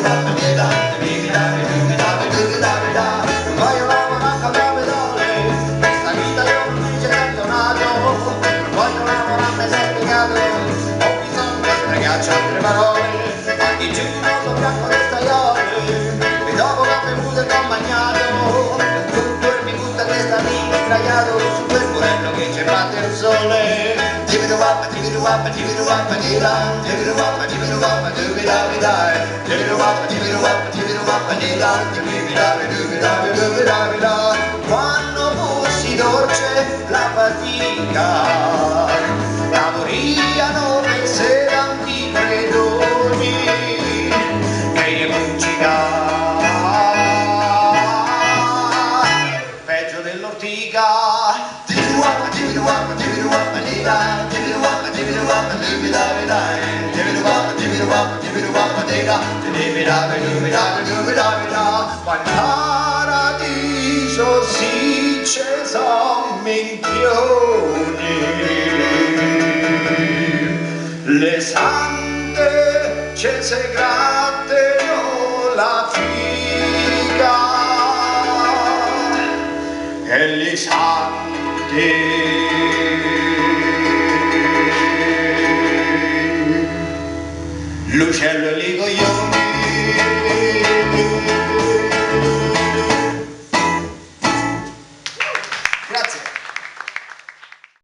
voglio lavorare con le pedole, questa vita io non mi ci ho donato, non voglio lavorare, mi sei spiegato, ho bisogno di spregarci altre parole, a chi giù non lo bianco del tagliore, e dopo che ho bevuto e che ho mangiato, tutto il mi butta testa lì, sdraiato su quel burello che ci batte il sole. Tibiru-wappa, tibiru-wappa, tibiru-wappa, di-da, tibiru-wappa, tibiru-wappa, dubi-da-bi-da, tibiru-wappa, tibiru-wappa, tibiru-wappa, di-da, tibiru-da-bi-da-bi-da-bi-da-bi-da. Quando fossi dolce la fatica, lavoriano le sere antiche doni, che gli muccica, peggio dell'ortica. Tibiru-wappa, tibiru-wappa, tibiru-wappa, di-da, tibiru-wappa, tibiru-wappa, dubi-da-bi-da, tibiru-wappa, tibiru-wappa, tibiru-wappa, di-da, tibiru-da-bi-da-bi-da-bi-da. Ma in paradiso si c'è son minchioni, le sante ce se grattano la figa e li santi l'uccello e